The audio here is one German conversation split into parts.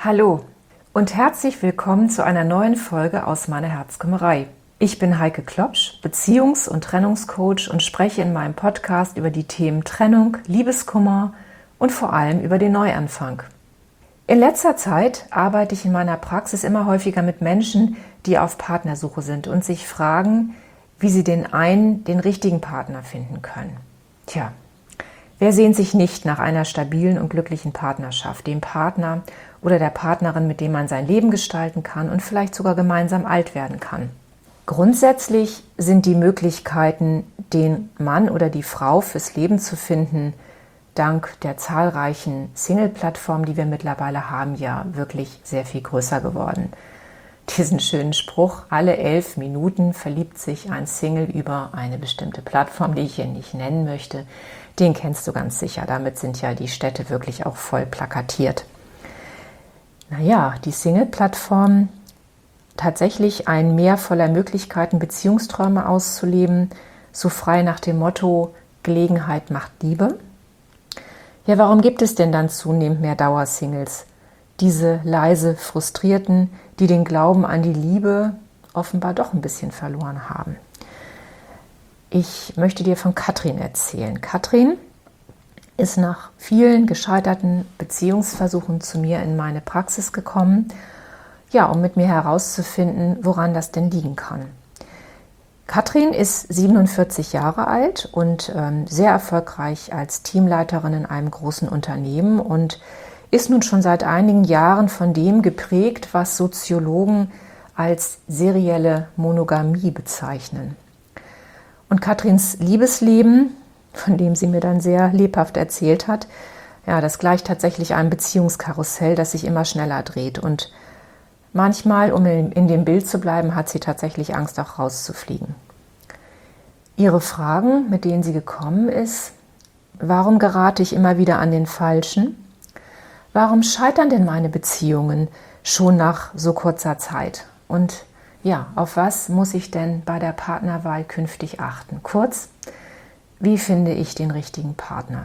Hallo und herzlich willkommen zu einer neuen Folge aus meiner Herzkümmerei. Ich bin Heike Klopsch, Beziehungs- und Trennungscoach und spreche in meinem Podcast über die Themen Trennung, Liebeskummer und vor allem über den Neuanfang. In letzter Zeit arbeite ich in meiner Praxis immer häufiger mit Menschen, die auf Partnersuche sind und sich fragen, wie sie den richtigen Partner finden können. Tja, wer sehnt sich nicht nach einer stabilen und glücklichen Partnerschaft, dem Partner oder der Partnerin, mit dem man sein Leben gestalten kann und vielleicht sogar gemeinsam alt werden kann? Grundsätzlich sind die Möglichkeiten, den Mann oder die Frau fürs Leben zu finden, dank der zahlreichen Single-Plattformen, die wir mittlerweile haben, ja wirklich sehr viel größer geworden. Diesen schönen Spruch, alle 11 Minuten verliebt sich ein Single über eine bestimmte Plattform, die ich hier nicht nennen möchte, den kennst du ganz sicher. Damit sind ja die Städte wirklich auch voll plakatiert. Naja, die Single-Plattform, tatsächlich ein Meer voller Möglichkeiten, Beziehungsträume auszuleben, so frei nach dem Motto, Gelegenheit macht Liebe. Ja, warum gibt es denn dann zunehmend mehr Dauersingles? Diese leise Frustrierten, die den Glauben an die Liebe offenbar doch ein bisschen verloren haben. Ich möchte dir von Katrin erzählen. Katrin ist nach vielen gescheiterten Beziehungsversuchen zu mir in meine Praxis gekommen, ja, um mit mir herauszufinden, woran das denn liegen kann. Katrin ist 47 Jahre alt und sehr erfolgreich als Teamleiterin in einem großen Unternehmen und ist nun schon seit einigen Jahren von dem geprägt, was Soziologen als serielle Monogamie bezeichnen. Und Katrins Liebesleben, von dem sie mir dann sehr lebhaft erzählt hat, ja, das gleicht tatsächlich einem Beziehungskarussell, das sich immer schneller dreht. Und manchmal, um in dem Bild zu bleiben, hat sie tatsächlich Angst, auch rauszufliegen. Ihre Fragen, mit denen sie gekommen ist: Warum gerate ich immer wieder an den Falschen? Warum scheitern denn meine Beziehungen schon nach so kurzer Zeit? Und ja, auf was muss ich denn bei der Partnerwahl künftig achten? Kurz, wie finde ich den richtigen Partner?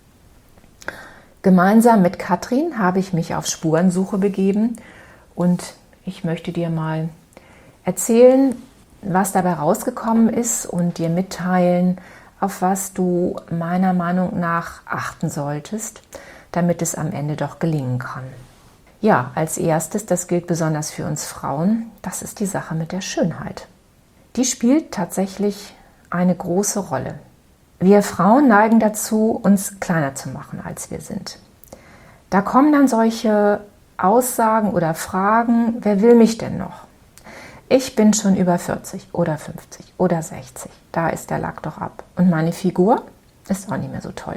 Gemeinsam mit Katrin habe ich mich auf Spurensuche begeben und ich möchte dir mal erzählen, was dabei rausgekommen ist und dir mitteilen, auf was du meiner Meinung nach achten solltest, damit es am Ende doch gelingen kann. Ja, als erstes, das gilt besonders für uns Frauen, das ist die Sache mit der Schönheit. Die spielt tatsächlich eine große Rolle. Wir Frauen neigen dazu, uns kleiner zu machen, als wir sind. Da kommen dann solche Aussagen oder Fragen: Wer will mich denn noch? Ich bin schon über 40 oder 50 oder 60. Da ist der Lack doch ab. Und meine Figur ist auch nicht mehr so toll.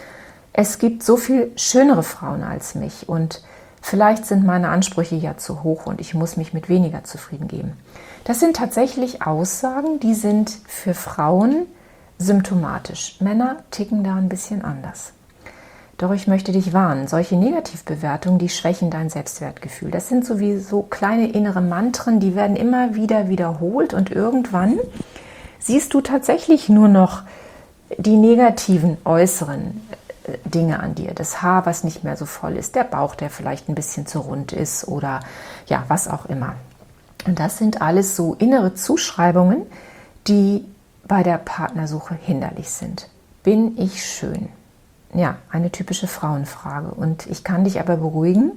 Es gibt so viel schönere Frauen als mich und vielleicht sind meine Ansprüche ja zu hoch und ich muss mich mit weniger zufrieden geben. Das sind tatsächlich Aussagen, die sind für Frauen symptomatisch. Männer ticken da ein bisschen anders. Doch ich möchte dich warnen, solche Negativbewertungen, die schwächen dein Selbstwertgefühl. Das sind sowieso kleine innere Mantren, die werden immer wieder wiederholt und irgendwann siehst du tatsächlich nur noch die negativen äußeren Dinge an dir. Das Haar, was nicht mehr so voll ist, der Bauch, der vielleicht ein bisschen zu rund ist oder ja, was auch immer. Und das sind alles so innere Zuschreibungen, die bei der Partnersuche hinderlich sind. Bin ich schön? Ja, eine typische Frauenfrage. Und ich kann dich aber beruhigen,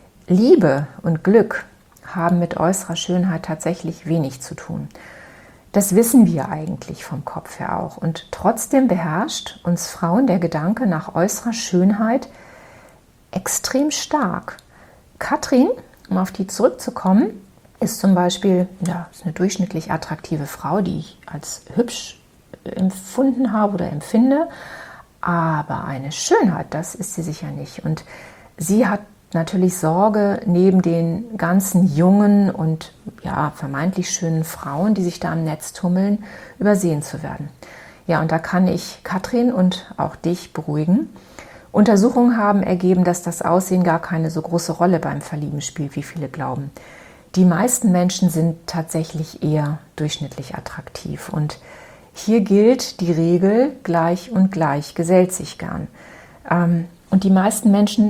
Liebe und Glück haben mit äußerer Schönheit tatsächlich wenig zu tun. Das wissen wir eigentlich vom Kopf her auch. Und trotzdem beherrscht uns Frauen der Gedanke nach äußerer Schönheit extrem stark. Katrin, um auf die zurückzukommen, ist zum Beispiel ist eine durchschnittlich attraktive Frau, die ich als hübsch empfunden habe oder empfinde. Aber eine Schönheit, das ist sie sicher nicht. Und sie hat natürlich Sorge, neben den ganzen jungen und ja, vermeintlich schönen Frauen, die sich da im Netz tummeln, übersehen zu werden. Ja, und da kann ich Katrin und auch dich beruhigen. Untersuchungen haben ergeben, dass das Aussehen gar keine so große Rolle beim Verlieben spielt, wie viele glauben. Die meisten Menschen sind tatsächlich eher durchschnittlich attraktiv. Und hier gilt die Regel, gleich und gleich gesellt sich gern. Und die meisten Menschen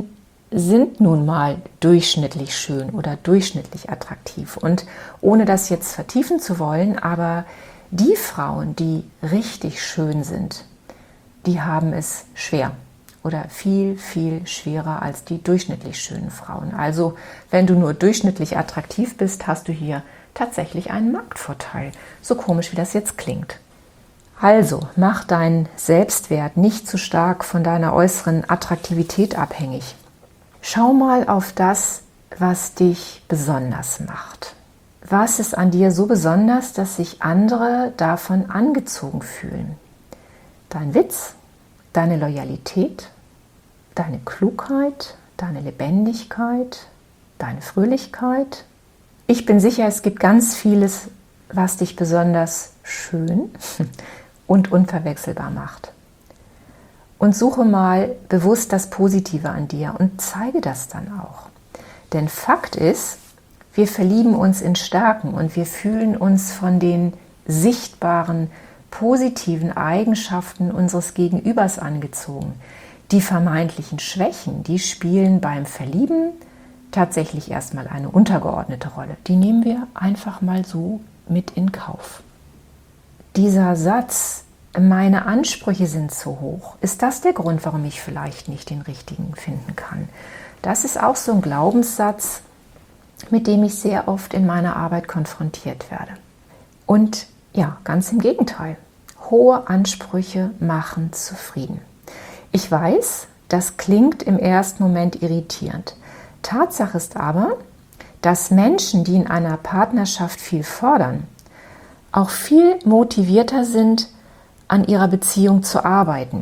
sind nun mal durchschnittlich schön oder durchschnittlich attraktiv. Und ohne das jetzt vertiefen zu wollen, aber die Frauen, die richtig schön sind, die haben es schwer oder viel, viel schwerer als die durchschnittlich schönen Frauen. Also wenn du nur durchschnittlich attraktiv bist, hast du hier tatsächlich einen Marktvorteil. So komisch, wie das jetzt klingt. Also mach deinen Selbstwert nicht zu stark von deiner äußeren Attraktivität abhängig. Schau mal auf das, was dich besonders macht. Was ist an dir so besonders, dass sich andere davon angezogen fühlen? Dein Witz, deine Loyalität, deine Klugheit, deine Lebendigkeit, deine Fröhlichkeit. Ich bin sicher, es gibt ganz vieles, was dich besonders schön und unverwechselbar macht. Und suche mal bewusst das Positive an dir und zeige das dann auch. Denn Fakt ist, wir verlieben uns in Stärken und wir fühlen uns von den sichtbaren, positiven Eigenschaften unseres Gegenübers angezogen. Die vermeintlichen Schwächen, die spielen beim Verlieben tatsächlich erstmal eine untergeordnete Rolle. Die nehmen wir einfach mal so mit in Kauf. Dieser Satz, meine Ansprüche sind zu hoch, ist das der Grund, warum ich vielleicht nicht den richtigen finden kann? Das ist auch so ein Glaubenssatz, mit dem ich sehr oft in meiner Arbeit konfrontiert werde. Und ja, ganz im Gegenteil. Hohe Ansprüche machen zufrieden. Ich weiß, das klingt im ersten Moment irritierend. Tatsache ist aber, dass Menschen, die in einer Partnerschaft viel fordern, auch viel motivierter sind, an ihrer Beziehung zu arbeiten.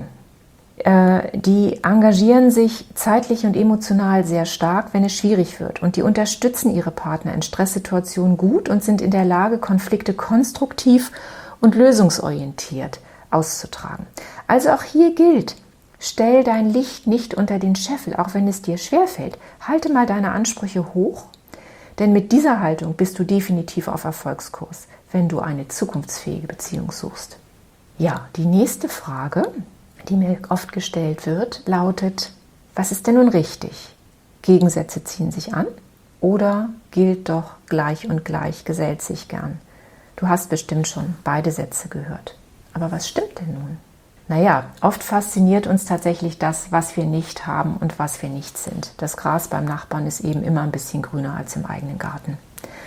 Die engagieren sich zeitlich und emotional sehr stark, wenn es schwierig wird. Und die unterstützen ihre Partner in Stresssituationen gut und sind in der Lage, Konflikte konstruktiv und lösungsorientiert auszutragen. Also auch hier gilt, stell dein Licht nicht unter den Scheffel, auch wenn es dir schwerfällt. Halte mal deine Ansprüche hoch, denn mit dieser Haltung bist du definitiv auf Erfolgskurs, wenn du eine zukunftsfähige Beziehung suchst. Ja, die nächste Frage, die mir oft gestellt wird, lautet, was ist denn nun richtig? Gegensätze ziehen sich an oder gilt doch gleich und gleich gesellt sich gern? Du hast bestimmt schon beide Sätze gehört. Aber was stimmt denn nun? Naja, oft fasziniert uns tatsächlich das, was wir nicht haben und was wir nicht sind. Das Gras beim Nachbarn ist eben immer ein bisschen grüner als im eigenen Garten.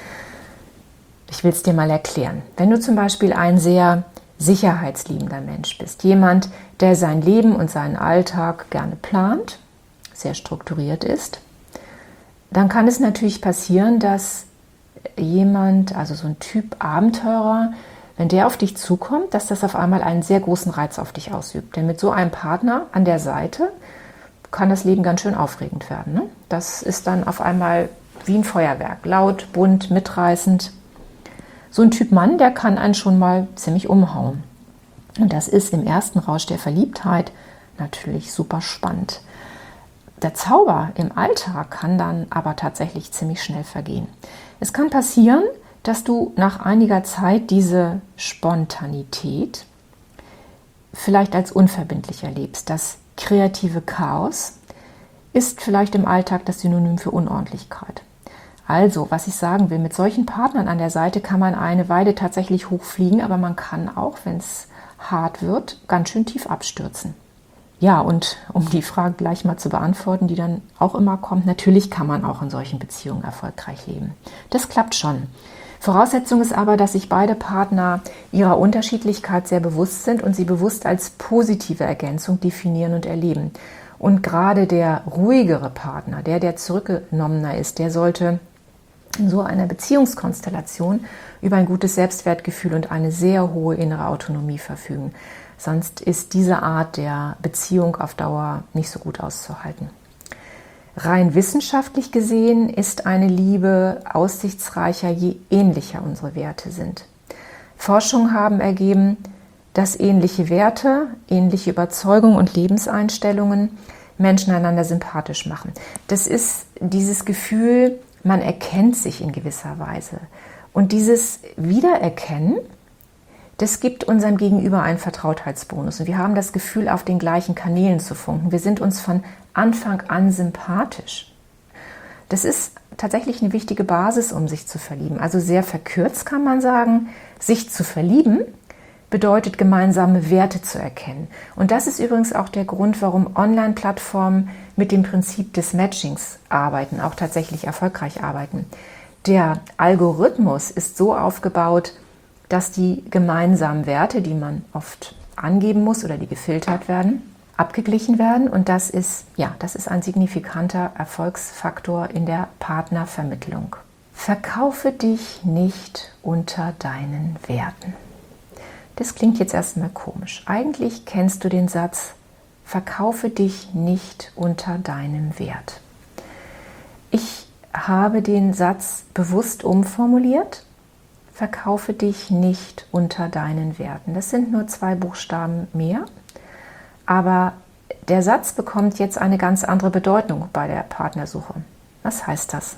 Ich will es dir mal erklären. Wenn du zum Beispiel ein sehr sicherheitsliebender Mensch bist, jemand, der sein Leben und seinen Alltag gerne plant, sehr strukturiert ist, dann kann es natürlich passieren, dass jemand, also so ein Typ Abenteurer, wenn der auf dich zukommt, dass das auf einmal einen sehr großen Reiz auf dich ausübt. Denn mit so einem Partner an der Seite kann das Leben ganz schön aufregend werden. Ne? Das ist dann auf einmal wie ein Feuerwerk, laut, bunt, mitreißend. So ein Typ Mann, der kann einen schon mal ziemlich umhauen. Und das ist im ersten Rausch der Verliebtheit natürlich super spannend. Der Zauber im Alltag kann dann aber tatsächlich ziemlich schnell vergehen. Es kann passieren, dass du nach einiger Zeit diese Spontanität vielleicht als unverbindlich erlebst. Das kreative Chaos ist vielleicht im Alltag das Synonym für Unordentlichkeit. Also, was ich sagen will, mit solchen Partnern an der Seite kann man eine Weile tatsächlich hochfliegen, aber man kann auch, wenn es hart wird, ganz schön tief abstürzen. Ja, und um die Frage gleich mal zu beantworten, die dann auch immer kommt, natürlich kann man auch in solchen Beziehungen erfolgreich leben. Das klappt schon. Voraussetzung ist aber, dass sich beide Partner ihrer Unterschiedlichkeit sehr bewusst sind und sie bewusst als positive Ergänzung definieren und erleben. Und gerade der ruhigere Partner, der zurückgenommener ist, der sollte in so einer Beziehungskonstellation über ein gutes Selbstwertgefühl und eine sehr hohe innere Autonomie verfügen. Sonst ist diese Art der Beziehung auf Dauer nicht so gut auszuhalten. Rein wissenschaftlich gesehen ist eine Liebe aussichtsreicher, je ähnlicher unsere Werte sind. Forschungen haben ergeben, dass ähnliche Werte, ähnliche Überzeugungen und Lebenseinstellungen Menschen einander sympathisch machen. Das ist dieses Gefühl, man erkennt sich in gewisser Weise. Und dieses Wiedererkennen, Das gibt unserem Gegenüber einen Vertrautheitsbonus und wir haben das Gefühl, auf den gleichen Kanälen zu funken. Wir sind uns von Anfang an sympathisch. Das ist tatsächlich eine wichtige Basis, um sich zu verlieben. Also sehr verkürzt kann man sagen, sich zu verlieben bedeutet, gemeinsame Werte zu erkennen. Und das ist übrigens auch der Grund, warum Online-Plattformen mit dem Prinzip des Matchings arbeiten, auch tatsächlich erfolgreich arbeiten. Der Algorithmus ist so aufgebaut, dass die gemeinsamen Werte, die man oft angeben muss oder die gefiltert werden, abgeglichen werden. Und das ist ein signifikanter Erfolgsfaktor in der Partnervermittlung. Verkaufe dich nicht unter deinen Werten. Das klingt jetzt erstmal komisch. Eigentlich kennst du den Satz, verkaufe dich nicht unter deinem Wert. Ich habe den Satz bewusst umformuliert. Verkaufe dich nicht unter deinen Werten. Das sind nur 2 Buchstaben mehr, aber der Satz bekommt jetzt eine ganz andere Bedeutung bei der Partnersuche. Was heißt das?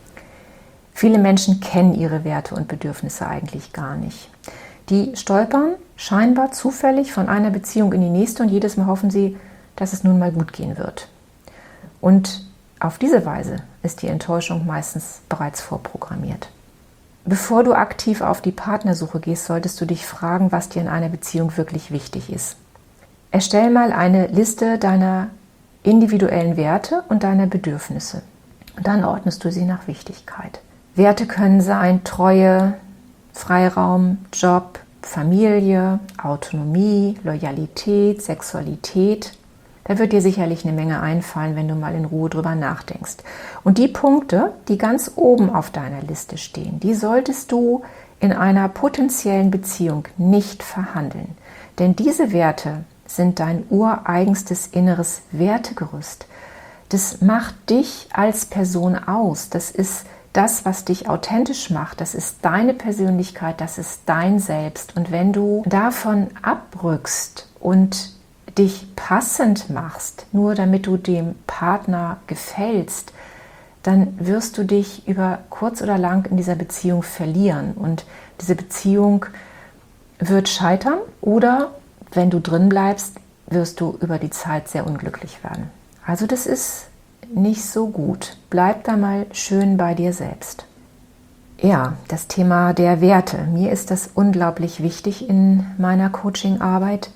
Viele Menschen kennen ihre Werte und Bedürfnisse eigentlich gar nicht. Die stolpern scheinbar zufällig von einer Beziehung in die nächste und jedes Mal hoffen sie, dass es nun mal gut gehen wird. Und auf diese Weise ist die Enttäuschung meistens bereits vorprogrammiert. Bevor du aktiv auf die Partnersuche gehst, solltest du dich fragen, was dir in einer Beziehung wirklich wichtig ist. Erstell mal eine Liste deiner individuellen Werte und deiner Bedürfnisse. Und dann ordnest du sie nach Wichtigkeit. Werte können sein Treue, Freiraum, Job, Familie, Autonomie, Loyalität, Sexualität. Da wird dir sicherlich eine Menge einfallen, wenn du mal in Ruhe drüber nachdenkst. Und die Punkte, die ganz oben auf deiner Liste stehen, die solltest du in einer potenziellen Beziehung nicht verhandeln. Denn diese Werte sind dein ureigenstes inneres Wertegerüst. Das macht dich als Person aus. Das ist das, was dich authentisch macht. Das ist deine Persönlichkeit, das ist dein Selbst. Und wenn du davon abrückst und dich passend machst, nur damit du dem Partner gefällst, dann wirst du dich über kurz oder lang in dieser Beziehung verlieren. Und diese Beziehung wird scheitern oder, wenn du drin bleibst, wirst du über die Zeit sehr unglücklich werden. Also das ist nicht so gut. Bleib da mal schön bei dir selbst. Ja, das Thema der Werte. Mir ist das unglaublich wichtig in meiner Coaching-Arbeit.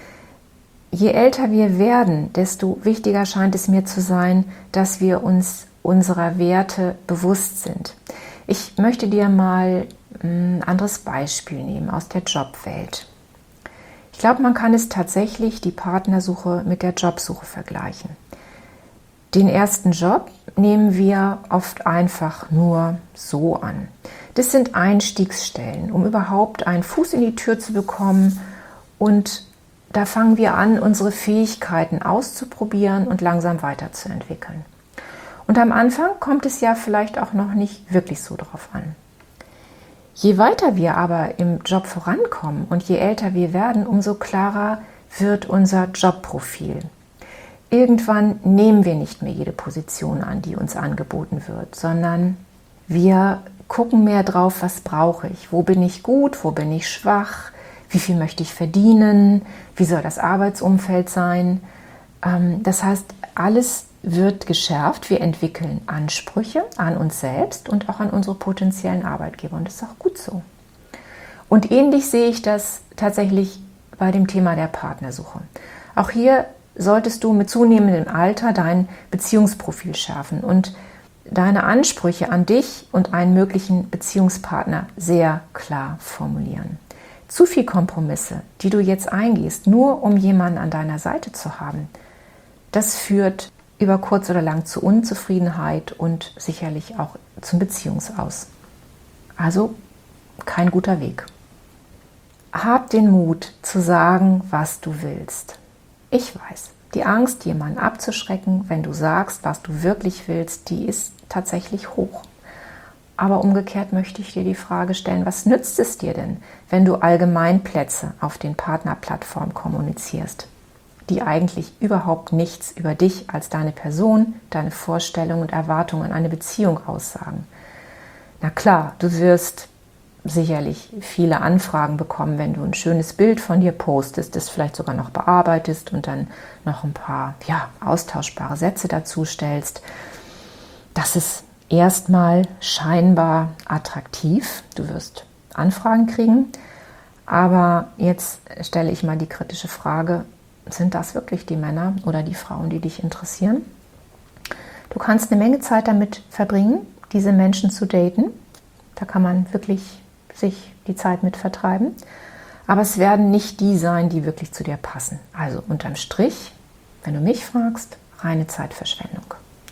Je älter wir werden, desto wichtiger scheint es mir zu sein, dass wir uns unserer Werte bewusst sind. Ich möchte dir mal ein anderes Beispiel nehmen aus der Jobwelt. Ich glaube, man kann es tatsächlich die Partnersuche mit der Jobsuche vergleichen. Den ersten Job nehmen wir oft einfach nur so an. Das sind Einstiegsstellen, um überhaupt einen Fuß in die Tür zu bekommen, und da fangen wir an, unsere Fähigkeiten auszuprobieren und langsam weiterzuentwickeln. Und am Anfang kommt es ja vielleicht auch noch nicht wirklich so drauf an. Je weiter wir aber im Job vorankommen und je älter wir werden, umso klarer wird unser Jobprofil. Irgendwann nehmen wir nicht mehr jede Position an, die uns angeboten wird, sondern wir gucken mehr drauf, was brauche ich, wo bin ich gut, wo bin ich schwach, wie viel möchte ich verdienen, wie soll das Arbeitsumfeld sein. Das heißt, alles wird geschärft, wir entwickeln Ansprüche an uns selbst und auch an unsere potenziellen Arbeitgeber, und das ist auch gut so. Und ähnlich sehe ich das tatsächlich bei dem Thema der Partnersuche. Auch hier solltest du mit zunehmendem Alter dein Beziehungsprofil schärfen und deine Ansprüche an dich und einen möglichen Beziehungspartner sehr klar formulieren. Zu viel Kompromisse, die du jetzt eingehst, nur um jemanden an deiner Seite zu haben, das führt über kurz oder lang zu Unzufriedenheit und sicherlich auch zum Beziehungsaus. Also kein guter Weg. Hab den Mut zu sagen, was du willst. Ich weiß, die Angst, jemanden abzuschrecken, wenn du sagst, was du wirklich willst, die ist tatsächlich hoch. Aber umgekehrt möchte ich dir die Frage stellen, was nützt es dir denn, wenn du Allgemeinplätze auf den Partnerplattformen kommunizierst, die eigentlich überhaupt nichts über dich als deine Person, deine Vorstellungen und Erwartungen an eine Beziehung aussagen? Na klar, du wirst sicherlich viele Anfragen bekommen, wenn du ein schönes Bild von dir postest, das vielleicht sogar noch bearbeitest und dann noch ein paar austauschbare Sätze dazu stellst. Das ist erstmal scheinbar attraktiv. Du wirst Anfragen kriegen. Aber jetzt stelle ich mal die kritische Frage, sind das wirklich die Männer oder die Frauen, die dich interessieren? Du kannst eine Menge Zeit damit verbringen, diese Menschen zu daten. Da kann man wirklich sich die Zeit mit vertreiben. Aber es werden nicht die sein, die wirklich zu dir passen. Also unterm Strich, wenn du mich fragst, reine Zeitverschwendung.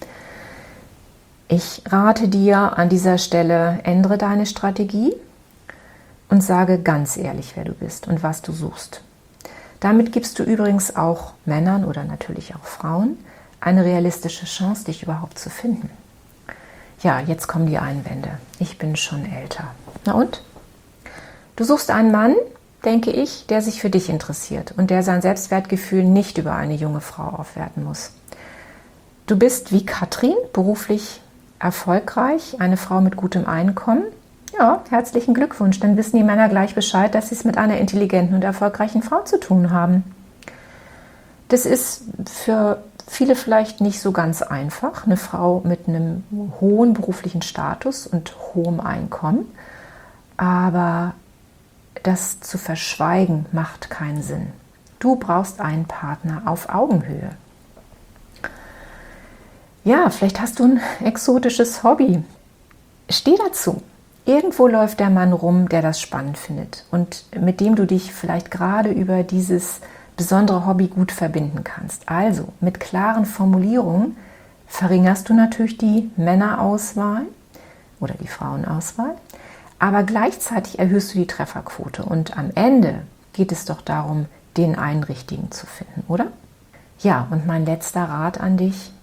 Ich rate dir an dieser Stelle, ändere deine Strategie und sage ganz ehrlich, wer du bist und was du suchst. Damit gibst du übrigens auch Männern oder natürlich auch Frauen eine realistische Chance, dich überhaupt zu finden. Ja, jetzt kommen die Einwände. Ich bin schon älter. Na und? Du suchst einen Mann, denke ich, der sich für dich interessiert und der sein Selbstwertgefühl nicht über eine junge Frau aufwerten muss. Du bist wie Katrin beruflich erfolgreich, eine Frau mit gutem Einkommen. Ja, herzlichen Glückwunsch, dann wissen die Männer gleich Bescheid, dass sie es mit einer intelligenten und erfolgreichen Frau zu tun haben. Das ist für viele vielleicht nicht so ganz einfach, eine Frau mit einem hohen beruflichen Status und hohem Einkommen, aber das zu verschweigen macht keinen Sinn. Du brauchst einen Partner auf Augenhöhe. Ja, vielleicht hast du ein exotisches Hobby. Steh dazu. Irgendwo läuft der Mann rum, der das spannend findet und mit dem du dich vielleicht gerade über dieses besondere Hobby gut verbinden kannst. Also mit klaren Formulierungen verringerst du natürlich die Männerauswahl oder die Frauenauswahl, aber gleichzeitig erhöhst du die Trefferquote und am Ende geht es doch darum, den einen richtigen zu finden, oder? Ja, und mein letzter Rat an dich: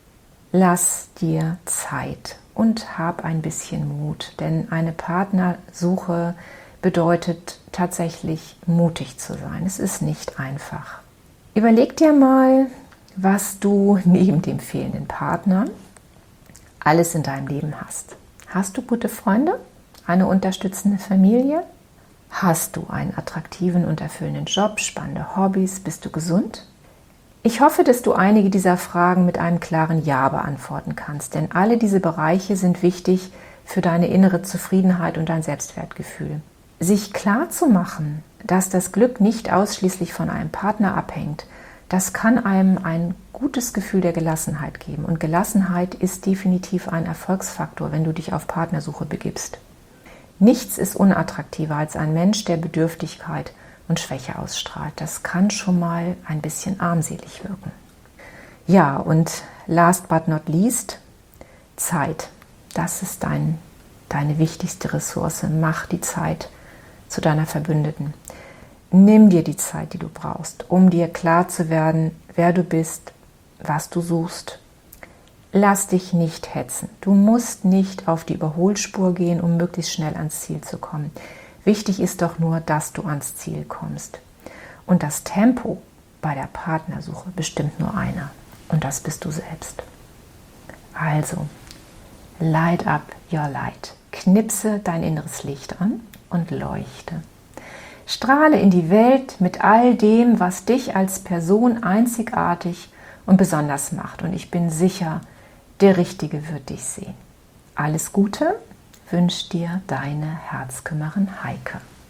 Lass dir Zeit und hab ein bisschen Mut, denn eine Partnersuche bedeutet tatsächlich mutig zu sein. Es ist nicht einfach. Überleg dir mal, was du neben dem fehlenden Partner alles in deinem Leben hast. Hast du gute Freunde? Eine unterstützende Familie? Hast du einen attraktiven und erfüllenden Job, spannende Hobbys? Bist du gesund? Ich hoffe, dass du einige dieser Fragen mit einem klaren Ja beantworten kannst, denn alle diese Bereiche sind wichtig für deine innere Zufriedenheit und dein Selbstwertgefühl. Sich klar zu machen, dass das Glück nicht ausschließlich von einem Partner abhängt, das kann einem ein gutes Gefühl der Gelassenheit geben. Und Gelassenheit ist definitiv ein Erfolgsfaktor, wenn du dich auf Partnersuche begibst. Nichts ist unattraktiver als ein Mensch, der Bedürftigkeit und Schwäche ausstrahlt. Das kann schon mal ein bisschen armselig wirken. Ja, und last but not least, Zeit. Das ist deine wichtigste Ressource. Mach die Zeit zu deiner Verbündeten. Nimm dir die Zeit, die du brauchst, um dir klar zu werden, wer du bist, was du suchst. Lass dich nicht hetzen. Du musst nicht auf die Überholspur gehen, um möglichst schnell ans Ziel zu kommen. Wichtig ist doch nur, dass du ans Ziel kommst. Und das Tempo bei der Partnersuche bestimmt nur einer. Und das bist du selbst. Also, light up your light. Knipse dein inneres Licht an und leuchte. Strahle in die Welt mit all dem, was dich als Person einzigartig und besonders macht. Und ich bin sicher, der Richtige wird dich sehen. Alles Gute wünscht dir deine Herzkümmerin Heike.